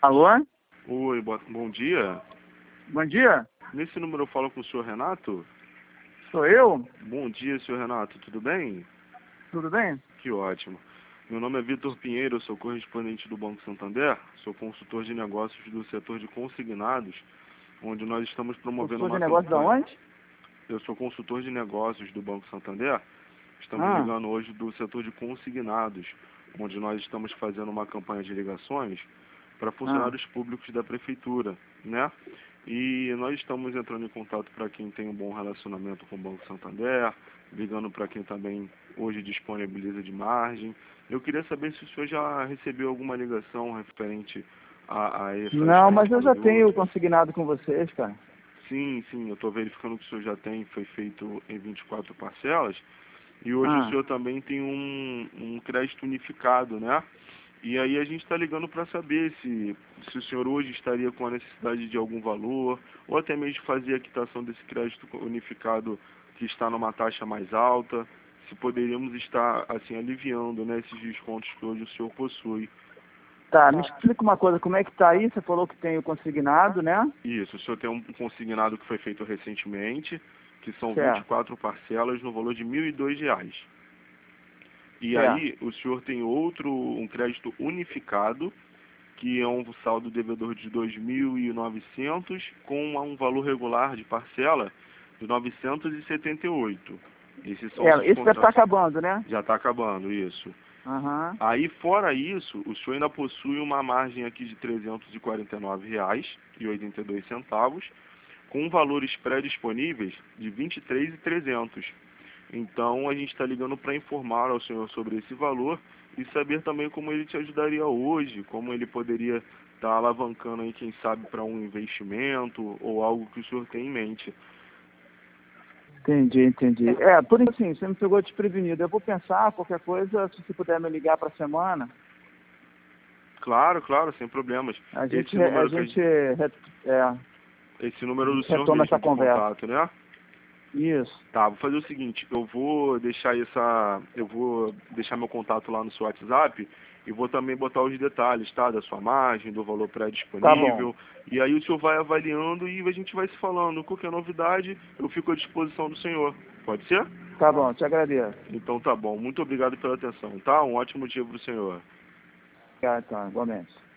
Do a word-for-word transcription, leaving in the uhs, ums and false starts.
Alô? Oi, bo- bom dia. Bom dia. Nesse número eu falo com o senhor Renato? Sou eu? Bom dia, senhor Renato, tudo bem? Tudo bem? Que ótimo. Meu nome é Vitor Pinheiro, eu sou correspondente do Banco Santander, sou consultor de negócios do setor de consignados, onde nós estamos promovendo Consultor de uma negócio da campanha. onde? Eu sou consultor de negócios do Banco Santander, estamos Ah, ligando hoje do setor de consignados, onde nós estamos fazendo uma campanha de ligações para ah. funcionários públicos da prefeitura, né? E nós estamos entrando em contato para quem tem um bom relacionamento com o Banco Santander, ligando para quem também hoje disponibiliza de margem. Eu queria saber se o senhor já recebeu alguma ligação referente a, a essas, Não, a mas esses eu já tenho produtos. consignado com vocês, cara. Sim, sim, eu estou verificando que o senhor já tem, foi feito em vinte e quatro parcelas. E hoje o Ah, senhor também tem um, um crédito unificado, né? E aí a gente está ligando para saber se, se o senhor hoje estaria com a necessidade de algum valor, ou até mesmo de fazer a quitação desse crédito unificado que está numa taxa mais alta, se poderíamos estar, assim, aliviando, né, esses descontos que hoje o senhor possui. tá, me explica uma coisa, como é que tá aí? Você falou que tem o consignado, né? Isso, o senhor tem um consignado que foi feito recentemente, que são vinte e Certo, quatro parcelas no valor de mil e dois reais. E certo. aí, o senhor tem outro, um crédito unificado, que é um saldo devedor de dois mil e novecentos, com um valor regular de parcela de novecentos e setenta e oito. Esses são É, os esse deve estar contratos. acabando, né? Já está acabando, isso. Aham. Aí, fora isso, o senhor ainda possui uma margem aqui de trezentos e quarenta e nove reais e oitenta e dois centavos, com valores pré-disponíveis de vinte e três mil e trezentos. Então, a gente está ligando para informar ao senhor sobre esse valor e saber também como ele te ajudaria hoje, como ele poderia estar alavancando aí, quem sabe, para um investimento ou algo que o senhor tem em mente. Entendi, entendi. É, por isso assim, você me pegou desprevenido. Eu vou pensar, qualquer coisa, se você puder me ligar para a semana, Claro, claro, sem problemas. a gente, Esse re- a número que a gente, gente, re- é, a esse número do gente senhor retoma mesmo essa de conversa. contato, né? Isso. Tá, vou fazer o seguinte, eu vou deixar essa, eu vou deixar meu contato lá no seu WhatsApp e vou também botar os detalhes, tá, da sua margem, do valor Tá bom. pré-disponível, e aí o senhor vai avaliando e a gente vai se falando. Qualquer novidade, eu fico à disposição do senhor. Pode ser? Tá bom, te agradeço. Então tá bom. Muito obrigado pela atenção, tá? Um ótimo dia pro senhor. Tá, tá, igualmente.